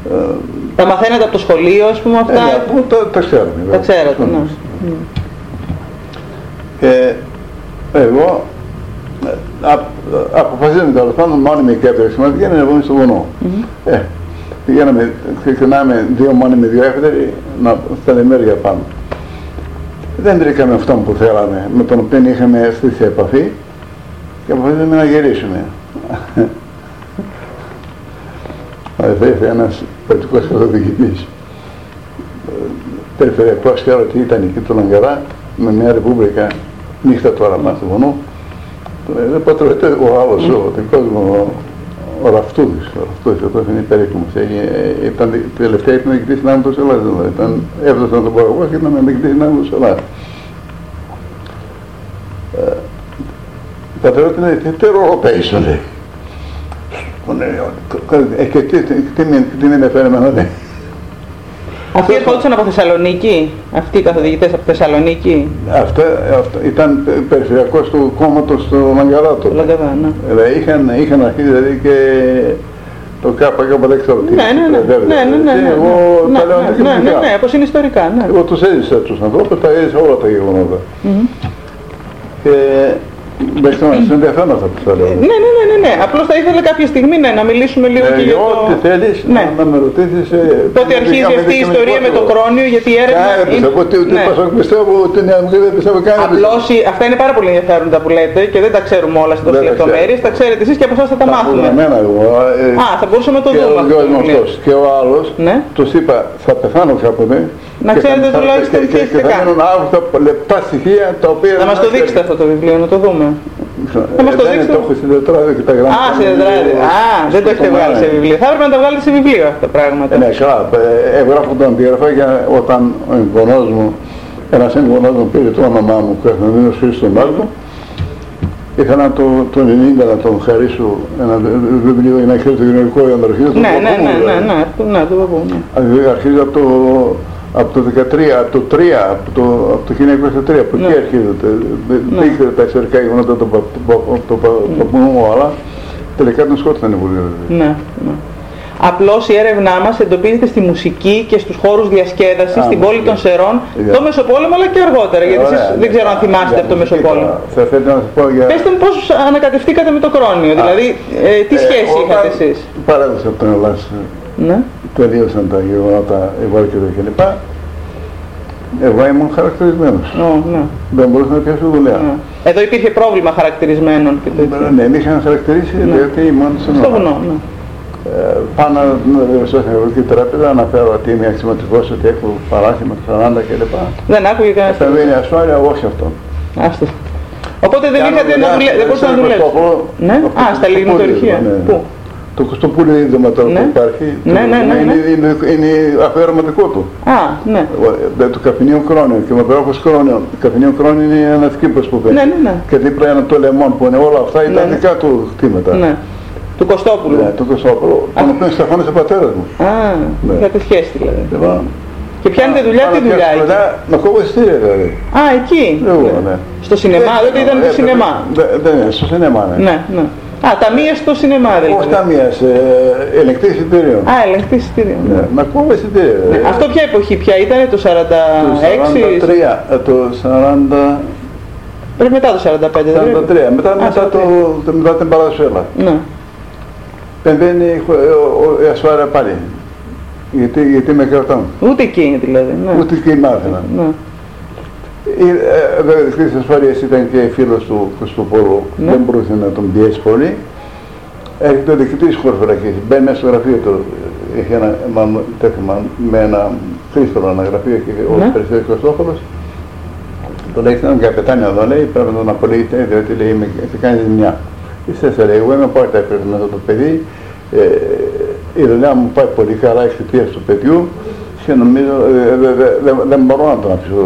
Τα μαθαίνετε από το σχολείο, ας πούμε, αυτά? Τα ξέρουμε. Τα ξέρετε, ναι. Εγώ αποφασίζαμε τέλος πάντων μόνιμη και επεξηματική να ανεβούμε στο βουνό. Πηγαίναμε, ξεκινάμε 2 μόνιμοι, 2 εύτεροι, στα λιμέρια πάνω. Δεν βρήκαμε αυτόν που θέλαμε, με τον οποίο είχαμε στήσει επαφή και αποφασίσαμε να γυρίσουμε. Ήρθε ένας πολιτικός καθοδηγητής, περιφερειακός, ξέρω ότι ήταν εκεί του Λαγκαρά, με μια ρεπούμπλικα, νύχτα τώρα πάνω στο βουνό. Δεν πατρεύεται ο άλλος, ο δικός μου, ο Ραφτούδης, αυτός είναι περίφημος. Ήταν τελευταία ήταν διοικητής συνάμου της Ελλάδας, ήταν έβδοσαν να τον πω εγώ και ήταν διοικητής συνάμου της Ελλάδας. Πατρεύεται είναι τεροροπαίος, λέει. Και τι με ενδιαφέρει εμένα, λέει. Αυτοί ερχόντουσαν από Θεσσαλονίκη, αυτοί οι καθοδηγητές από Θεσσαλονίκη? Αυτό ήταν περιφερειακός του κόμματος του Λαγκαράτου. Είχαν αρχίσει δηλαδή και το ΚΚ δεν ξέρω τι. Ναι, εγώ τα λέω αντικειμενικά. Ναι, όπως είναι ιστορικά. Εγώ τους έζησα τους ανθρώπους, τα έζησα όλα τα γεγονότα. Δεν ξέρω, είναι ενδιαφέρον αυτά που θα λέω. Ναι. Απλώς θα ήθελα κάποια στιγμή να μιλήσουμε λίγο και για το... Ό,τι θέλεις να με ρωτήσεις... Πότε αρχίζει αυτή η ιστορία με το Κρόνιο, γιατί η έρευνα... Πιστεύω ότι δεν πιστεύω κανένα. Απλώς αυτά είναι πάρα πολύ ενδιαφέροντα που λέτε και δεν τα ξέρουμε όλα στις λεπτομέρειες. Τα ξέρετε εσείς και από εσάς θα τα μάθουμε. Θα μπορούσαμε να το δούμε. Και ο άλλος τους είπα θα πεθάνω κάποτε. Να ξέρετε τουλάχιστον τι έχετε κάνει. Θα μείνουν άγουσα λεπτά στοιχεία τα οποία... Να μας το δείξετε αυτό το βιβλίο, να το δούμε. Θα μας το δείξετε. Το έχω στην τετράδιο και τα γράμματα. Στην τετράδιο. Δεν το έχετε βγάλει σε βιβλίο. Θα έπρεπε να τα βγάλετε σε βιβλίο αυτά τα πράγματα. Ναι, καλά. Έγραφα τον αντίγραφα για όταν ο εγγονός μου, ένας εγγονός μου πήρε το όνομά μου, Κωνσταντίνος Χρήστος Μάρκο, ήθελα το 90 να τον χαρίσω ένα βιβλίο για να ξέρει το γενικό αναρχείο του Παππού. Ναι, το Παππού. Αρχίζει από το 13, από το 1903, από εκεί αρχίζεται. Δεν ήξερε τα ιστορικά γεγονότα του Παππού μου, αλλά τελικά τον σκότωσαν οι βουλευτές. Απλώς η έρευνά μας εντοπίζεται στη μουσική και στους χώρους διασκέδασης, στην πόλη των Σερών, το Μεσοπόλεμο αλλά και αργότερα, γιατί εσείς δεν ξέρω αν θυμάστε από το Μεσοπόλεμο. Πέστε μου πώς ανακατευτήκατε με το Κρόνιο, δηλαδή τι σχέση είχατε εσείς? Παράδοσα από τον Ελλάς, τελείωσαν τα γεγονότα, η Βάρκεδο κλπ. Εγώ ήμουν χαρακτηρισμένος. Δεν μπορούσα να πιάσω δουλειά. Εδώ υπήρχε πρόβλημα χαρακτηρισμένων. Ναι, με είχαν χαρακτηρίσει γιατί ήμουν στο βουνό. Πάνω στην Ευρωπαϊκή Τράπεζα αναφέρω ότι είμαι αξιωματικός, ότι έχω παράθυμα 40 κλπ. Δεν άκουγε κανένας. Θα βγαίνει ασφάλεια, όχι αυτό. Οπότε δεν είχατε να μπορούσατε να δουλέψετε. Ναι, στα λιμνητορυχεία. Πού? Το Κωστοπούλιο ίδρυμα τώρα που υπάρχει, είναι αφιερωματικό του. Το Καφενείο Κρόνιο και με περόχος Κρόνιο. Το Καφενείο Κρόνιο είναι ένας κήπος που παίρνει. Και δίπλα είναι το Λεμόν που είναι όλα αυτά, ήταν δικά του κτήματα. Του Κωστόπουλου. Ναι, του Κωστόπουλου, τον οποίο στεφάνισε ο πατέρας μου. Είχατε σχέση δηλαδή. Και πιάνετε δουλειά, τι δουλειά εκεί? Να κόβω εισιτήρια δηλαδή. Εκεί. Στο σινεμά, τότε ήταν το σινεμά. Ναι, στο σινεμά, ναι. Ταμεία στο σινεμά δηλαδή. Όχι ταμεία, ελεγκτή εισιτήριων. Ελεγκτή εισιτήριων. Να κόβω εισιτήρια. Αυτό ποια εποχή πια ήταν, το 46? Το 40... Πρέπει μετά το 45, δεν είναι? 43, μετά την Παραδοσέλα. Μπαίνει η ασφάλεια πάλι. Γιατί με κρατάνε. Ούτε εκεί δηλαδή. Ούτε εκεί μάθαινα. Βέβαια η της ασφάλειας ήταν και φίλος του Κωστοπόλου, δεν μπορούσε να τον πιέσει πολύ. Έρχεται ο διοικητής χωροφυλακής, μπαίνει μέσα στο γραφείο του, είχε ένα τέθημα με ένα κρίστολο ένα γραφείο και ο Περιστέρης Κωστόπολος. Το λέει, ήταν καπετάνιο εδώ, λέει, πρέπει να τον απολύετε, διότι λέει, θα κάνει ζημιά. Είστε, λέει, εγώ είμαι πάρα τα με αυτό το παιδί, η δουλειά μου πάει πολύ καλά εξαιτίας του παιδιού και νομίζω δεν μπορώ να τον αφήσω.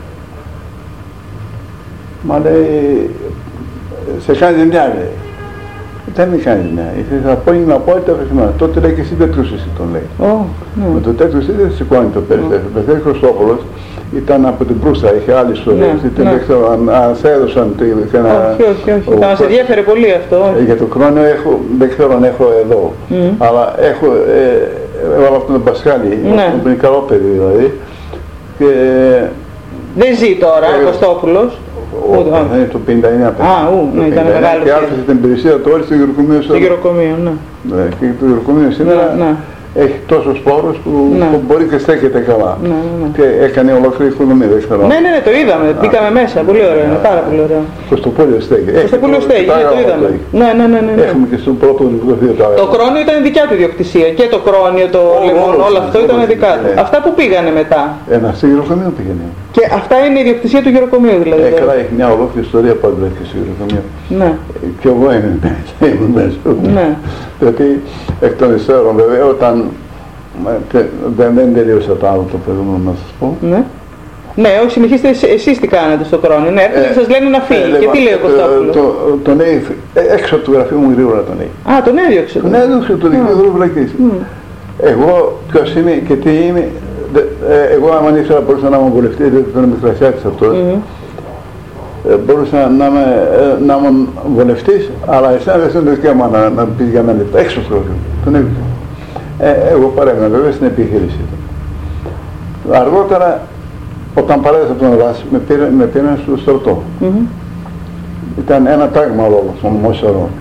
Μα λέει, σε κάνει ζημιά, λέει. Δεν με κάνει ζημιά, θα πω είναι απόλυτα ευχαριστημένα. Τότε λέει και εσύ δεν τρούσες, τον λέει. Με το τέτοιο εσύ δεν σηκώνει το Περιστέρης. Ο Περιστέρης Χριστόπουλος ήταν από την Προύστα, είχε άλλη ιστορία. Δεν ξέρω αν σε έδωσαν. Όχι. Θα μας ενδιαφέρε πολύ αυτό. Για το Κρόνιο δεν ξέρω αν έχω εδώ. Αλλά έχω έβαλα αυτόν τον τον Πασχάλη, ναι. Τον καλό παιδί δηλαδή. Και δεν ζει τώρα, Κωστόπουλος. Είναι το 59. Ναι, ήταν μεγάλο. Και άφησε την υπηρεσία του όλη στο γεροκομείο. Στο γεροκομείο, ναι. Και το γεροκομείο σήμερα έχει τόσους πόρους που μπορεί και στέκεται καλά. Και έκανε ολόκληρη οικονομία, δεν ξέρω. Ναι, το είδαμε, μπήκαμε μέσα, πολύ ωραίο, πάρα πολύ ωραίο. Κωστοπούλιο στέκει. Κωστοπούλιο στέκει, το είδαμε. Ναι. Έχουμε και στον πρώτο νεκροταφείο τα Το Κρόνιο ήταν δικιά του ιδιοκτησία και το Κρόνιο, το Λεμόν, όλο αυτό ήταν δικά του. Αυτά που πήγανε μετά. Στο γεροκομείο πήγαινε. Και αυτά είναι η ιδιοκτησία του γεροκομείου δηλαδή. Καλά, έχει μια ολόκληρη ιστορία πάντα και στο γεροκομείο. Ναι. Και εγώ ήμουν μέσα. Ναι. Γιατί εκ των υστέρων βέβαια όταν δεν τελείωσα το άλλο το προηγούμενο να σας πω. Ναι, όχι, συνεχίστε εσείς τι κάνετε στο Κρόνιο. Ναι, έρχεται και σας λένε να φύγει. Και τι λέει ο Κωστόπουλος? Τον έξω από το γραφείο μου γρήγορα τον λέει. Τον έδιωξε. Τον έδιωξε, τον δικαιοδρό βλακής. Εγώ ποιος είμαι και τι είμαι, εγώ άμα ήθελα μπορούσα να είμαι βουλευτής, διότι ήταν μικρασιάτης αυτός. Μπορούσα να είμαι βουλευτής, αλλά εσένα δεν είναι το δικαίωμα να πεις για μένα έξω στο γραφείο. Τον έδιωξε. Εγώ παρέμεινα βέβαια στην επιχείρηση του. Αργότερα, όταν παρέδωσα τον Ελλάς, με πήραν στο στρατό. Ήταν ένα τάγμα λόγο, στον Μόσερο.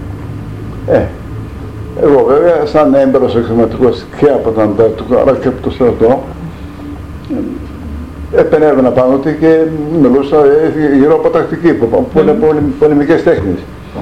Εγώ βέβαια, σαν έμπειρος εξωματικός και από τον Αντάρτικο, αλλά και από το στρατό, επενέβαινα πάνω του και μιλούσα γύρω από τακτική, πολεμικές τέχνες.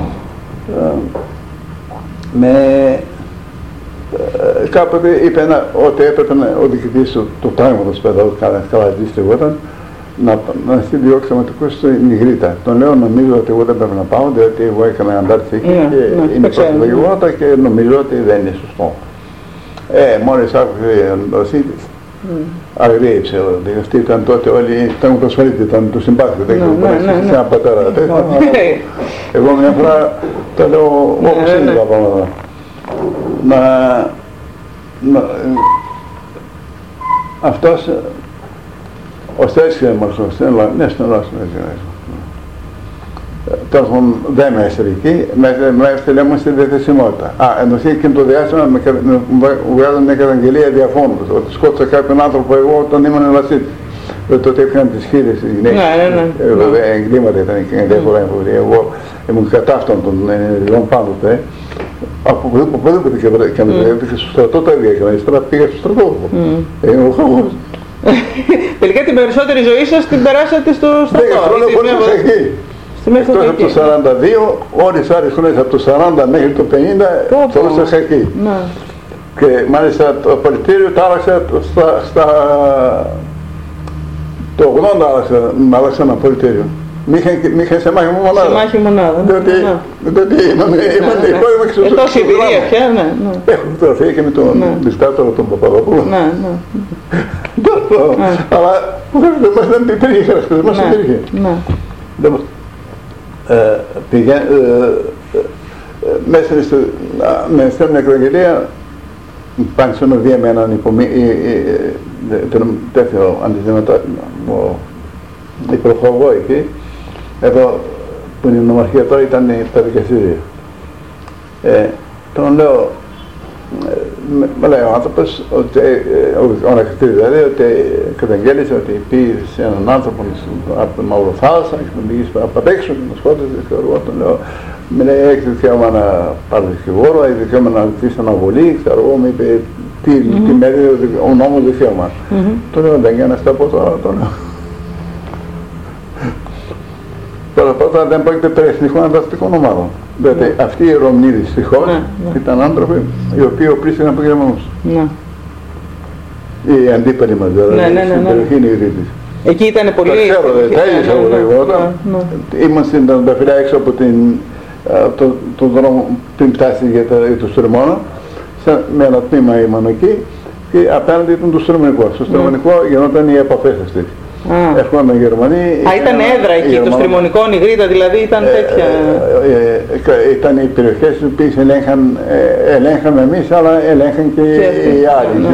Κάποτε είπε ότι έπρεπε ο διοικητής του τάγματος παιδαού, καλά λεγόταν, να στείλει δύο εξωματικούς στην Ιγρήτα. Τον λέω, νομίζω ότι εγώ δεν πρέπει να πάω, διότι εγώ έκανα αντάρτηση εκεί και είναι πρώτα τα γεγονότα και νομίζω ότι δεν είναι σωστό. Μόλις άκουσε ο Σίτης, αγρίεψε, αυτοί ήταν τότε όλοι, ήταν προσφαλίτες, ήταν του συμπάθειου, δεν ξέρω, σε ένα πατέρα. Εγώ μια φορά το λέω όπως είναι τα πράγματα. Αυτός ο Στέλιος και Μαρσός, ναι, στον Ελλάς, τέλος πάντων δεν με έστειλε εκεί, με έστειλε όμως στη διαθεσιμότητα. Εννοεί εκείνο το διάστημα μου βγάζανε μια καταγγελία διαφώνου, ότι σκότωσα κάποιον άνθρωπο εγώ όταν ήμουν Ελλασσίτης. Τότε έφυγαν τις χείλες τις γυναίκες, βέβαια εγκλήματα ήταν και διάφορα εμφοβία. Εγώ ήμουν κατά αυτών των ενεργειών πάντοτε. Από οπουδήποτε και με το στο στρατό τα ίδια έκανα, ύστερα πήγα στο στρατό. Ο χαμός. Τελικά την περισσότερη ζωή σας την περάσατε στο στρατό. 10 χρόνια χωρίς εκεί. Εκτός από το 42, όλες τις άλλες χρόνες από το 40 μέχρι το 50 φορούσα εκεί. Και μάλιστα το πολιτήριο το άλλαξα το 80 άλλαξα ένα πολιτήριο. Μ' είχαν σε μάχη μου μονάδα. Σε μάχη μονάδα. Διότι είμαι εξωσία. Τόση εμπειρία πια, ναι. Έχω φωτογραφία και με τον δικτάτορα τον Παπαδόπουλο. Αλλά δεν υπήρχε χαρακτήρα, μας υπήρχε. Με στέλνουν μια καταγγελία, πάνε σε ένα βία με έναν τέτοιο υπεροχωγό εκεί, εδώ που είναι η νομαρχία τώρα ήταν τα δικαστήρια. Τον λέω, με λέει ο άνθρωπος, ο ανακριτής δηλαδή, ότι καταγγέλισε ότι πήγε σε έναν άνθρωπο από τη Μαυροθάλασσα και τον πήγε απ' έξω και τον σκότωσε και εγώ τον λέω, με λέει έχει δικαίωμα να πάρει δικηγόρο, έχει δικαίωμα να ζητήσει αναβολή, ξέρω εγώ, με είπε τι μέρη ο νόμος δικαίωμα. Τον λέω, δεν για να στα πω τώρα, τον λέω. Πρώτα δεν πρόκειται περί εθνικών ανταστατικών ομάδων. Δηλαδή αυτοί οι Ρωμνίδοι δυστυχώς ήταν άνθρωποι οι οποίοι οπλίστηκαν από Γερμανούς. Οι αντίπαλοι μας δηλαδή, στην περιοχή Νιγρίτης. Εκεί ήταν πολύ... Τα ξέρω, τα ίδια από τα γεγονότα. Ήμουν στην Τανταφυλιά έξω από τον δρόμο πριν φτάσει για το Στρεμόνα, με ένα τμήμα ήμουν εκεί και απέναντι ήταν το Στρεμονικό. Στο Στρεμονικό γινόταν οι επαφές αυτές. Έρχονταν Γερμανοί. Ήταν έδρα εκεί, το Στριμονικό, η Γρήτα, δηλαδή ήταν τέτοια. Ήταν οι περιοχές τις οποίες ελέγχαμε εμείς, αλλά ελέγχαν και οι άλλοι.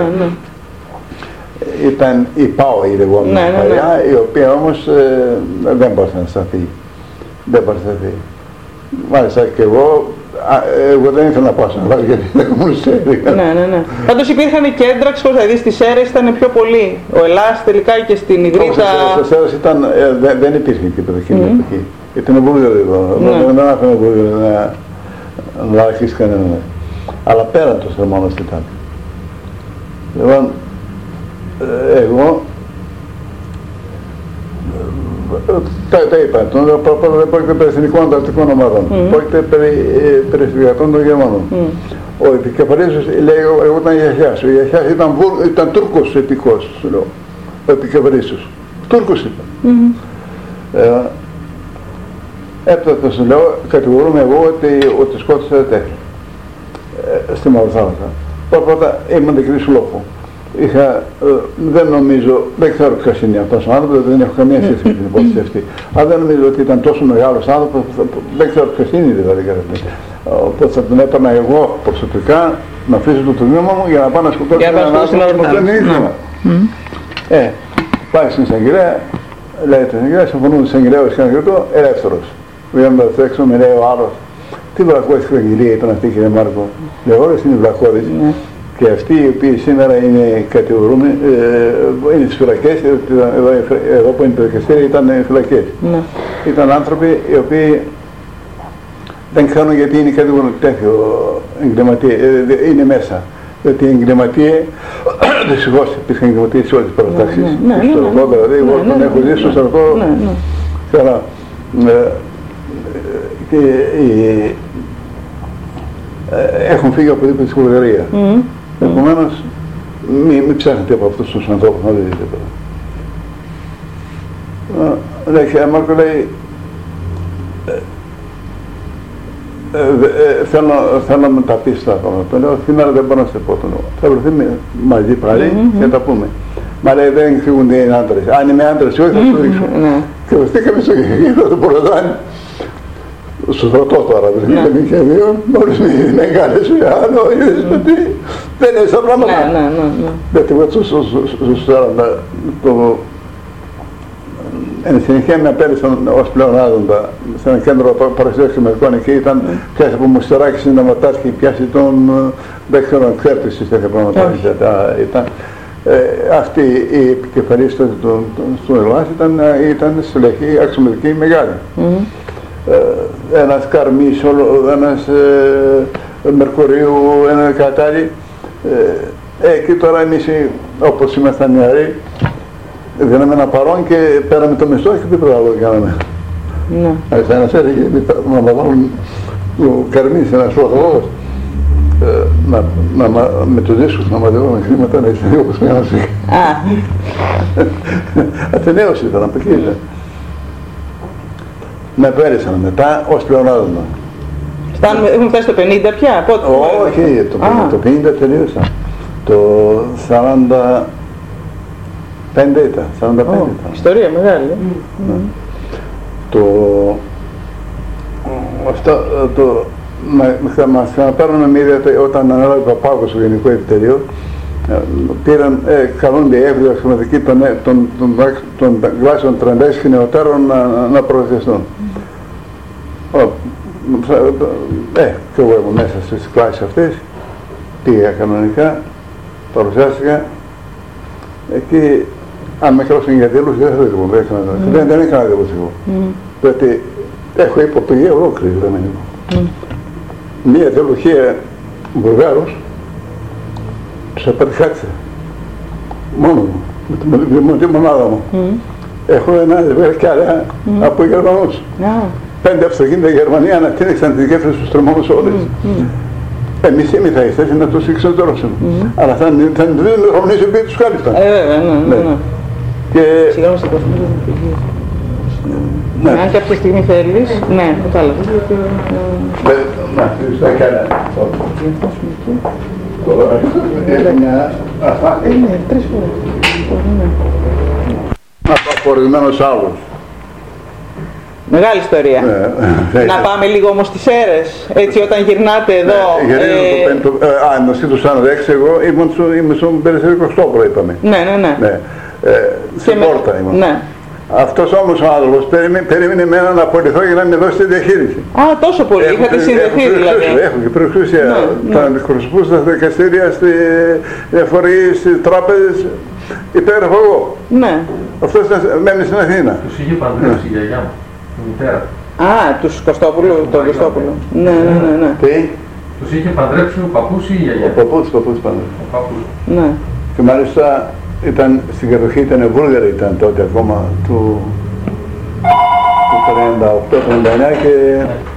Ήταν η ΠΑΟ η λεγόμενη παλιά, η οποία όμως δεν μπορούσε να σταθεί. Μάλιστα και εγώ εγώ δεν ήθελα να πάω στην Ελλάδα γιατί δεν ήμουν Σέρι. Ναι. Πάντως υπήρχαν κέντρα, ξέρω, δηλαδή στις Σέρες ήταν πιο πολύ. Ο Ελλάς τελικά και στην Ιδρύτα. Στις Σέρες δεν υπήρχε κήπεδο εκείνη την εποχή. Ήταν βούλιο εδώ. Δεν άφηνε βούλιο να αρχίσει κανένα. Αλλά πέραν το θερμόνος ήταν. Λοιπόν, εγώ τα είπα, δεν πρόκειται περί εθνικών ανταρτικών ομάδων, πρόκειται περί συνεργατών των Γερμανών. Ο επικεφαλής λέει, εγώ ήταν Γιαχιάς, ο Γιαχιάς ήταν Τούρκος επικός, σου λέω, ο επικεφαλής τους. Τούρκος ήταν. Έπειτα σου λέω, κατηγορούμε εγώ ότι σκότωσα τέτοια στη Μαυροθάλασσα. Πρώτα ήμουν νεκρής λόγου. Δεν νομίζω, δεν ξέρω ποιος είναι αυτός ο άνθρωπος, δεν έχω καμία σχέση με την υπόθεση αυτή. Αλλά δεν νομίζω ότι ήταν τόσο μεγάλος άνθρωπος, δεν ξέρω ποιος είναι δηλαδή. Οπότε θα τον έπαιρνα εγώ προσωπικά να αφήσω το τμήμα μου για να πάω να σκοτώσω έναν άνθρωπο που δεν ήθελα. Πάει στην εισαγγελέα, λέει την εισαγγελέα, συμφωνούν στην εισαγγελέα και ένα ελεύθερος. Βγαίνοντας έξω, με λέει ο άλλος, τι βλακώδης καταγγελία ήταν αυτή, κύριε Μάρκο? Λέω, όλες είναι βλακώδεις. Και αυτοί οι οποίοι σήμερα είναι κατηγορούμενοι, είναι στις φυλακές, εδώ που είναι το δικαστήριο ήταν φυλακές. Ήταν άνθρωποι οι οποίοι δεν ξέρουν γιατί είναι κατηγορούμενοι τέτοιο εγκληματία, είναι μέσα. Γιατί οι εγκληματίες, δυστυχώς υπήρχαν εγκληματίες σε όλες τις παραστάσεις. Στο στρατό δηλαδή, εγώ τον έχω δει στο στρατό. Έχουν φύγει από δίπλα της Βουλγαρίας. Επομένως, μην ψάχνετε από αυτούς τους ανθρώπους να δείτε τίποτα. Λέει, κύριε Μάρκο, λέει, θέλω να με τα πεις τα πράγματα. Λέω, σήμερα δεν μπορώ να σε πω το λόγο. Θα βρεθεί μαζί πάλι και θα τα πούμε. Μα λέει, δεν εξηγούνται οι άντρες. Αν είμαι άντρες, όχι θα σου δείξω. Και βρεθήκαμε στο γήπεδο του Ποροδάνη. Στο στρατό τώρα, βρεθήκαμε και δύο, μόλις με εγκάλεσε άλλο, δεν είναι στα πράγματα. Γιατί εγώ στους 40, εν συνεχεία με απέλησαν ως πλεονάζοντα σε ένα κέντρο παρουσίας Αμερικών, εκεί ήταν πιάσει από μουστεράκι συνταγματάς και πιάσει τον, δεν ξέρω αν ξέρετε στις τέτοια πράγματα, αυτή η επικεφαλής του Ελλάς ήταν στελεχή αξιωματική μεγάλη. Ένας Καρμής, ένας Μερκουρίου, ένα Κατάρι. Εκεί τώρα εμείς όπως ήμασταν νεαροί, δίναμε ένα παρόν και πέραμε το μισθό και τίποτα άλλο κάναμε. Ένας έλεγε να βάλουν ο Καρμής, ένας φωτογράφος, με τους δίσκους να μαζεύουμε χρήματα να είσαι όπως μια νοσή. Αθηναίος ήταν, από εκεί ήταν. Με πέρυσαν μετά ως πλεονάζοντα. Έχουμε φτάσει στο 50 πια, πότε? Όχι, το 50 τελείωσα. Το 45 ήταν, 45 ήταν. Ιστορία μεγάλη. Μας ξαναπαίρνουν μια ιδέα όταν ανέλαβε ο Παπάκος στο Γενικό Επιτελείο. Καλούνται οι εύλογοι αξιωματικοί των κλάσεων 36 και νεωτέρων να προωθηθούν. Και εγώ ήμουν μέσα στις κλάσεις αυτές, πήγα κανονικά, παρουσιάστηκα. Εκεί, αν με καλώσουν για δήλωση, δεν θα δήλωση, δεν έκανα δήλωση εγώ. Διότι έχω υποπηγή ολόκληρη γραμμένη. Μία διαλογία Βουλγάρος τους απερχάτησε μόνο μου, με τη μονάδα μου. Έχω ένα ζευγάρι από Γερμανούς. 5 αυτοκίνητα Γερμανία ανατείνεξαν τις γέφυρες στους τρομόνους όλες. Εμείς είμαι θα ήθελε να τους εξωτερώσουμε. Αλλά θα είναι Ρωμανείς οι οποίοι τους κάλυπταν. Σιγά μας αν κάποια στιγμή θέλεις, ναι, κατάλαβα. Να, καλά. Ναι, 3 φορές. Απορριμμένος άλλος. Μεγάλη ιστορία. Να πάμε λίγο όμως στις αίρες, έτσι όταν γυρνάτε εδώ. Εννοεί το 46, εγώ ήμουν στον περιφερειακό στόχο, είπαμε. Ναι. Στην πόρτα ήμουν. Αυτός όμως ο άνθρωπος περίμενε εμένα να απολυθώ για να με δώσει τη διαχείριση. Α, τόσο πολύ, είχατε συνδεθεί δηλαδή. Έχω και προεξουσία. Τα εκπροσωπούσα στα δικαστήρια, στις φορείς, στις τράπεζες, υπέγραφα εγώ. Ναι. Αυτός μένει στην Αθήνα. Τους είχε παντρέψει η γιαγιά μου, η μητέρα. Α, τους Κωστόπουλου, τον Κωστόπουλο. Ναι. Τι? Τους είχε παντρέψει ο παππούς ή η γιαγιά. Ο παππούς πάντα. Ο παππούς. Ναι. Και μάλιστα ήταν στην κατοχή, ήταν Βούλγαροι ήταν τότε ακόμα του 38-39 και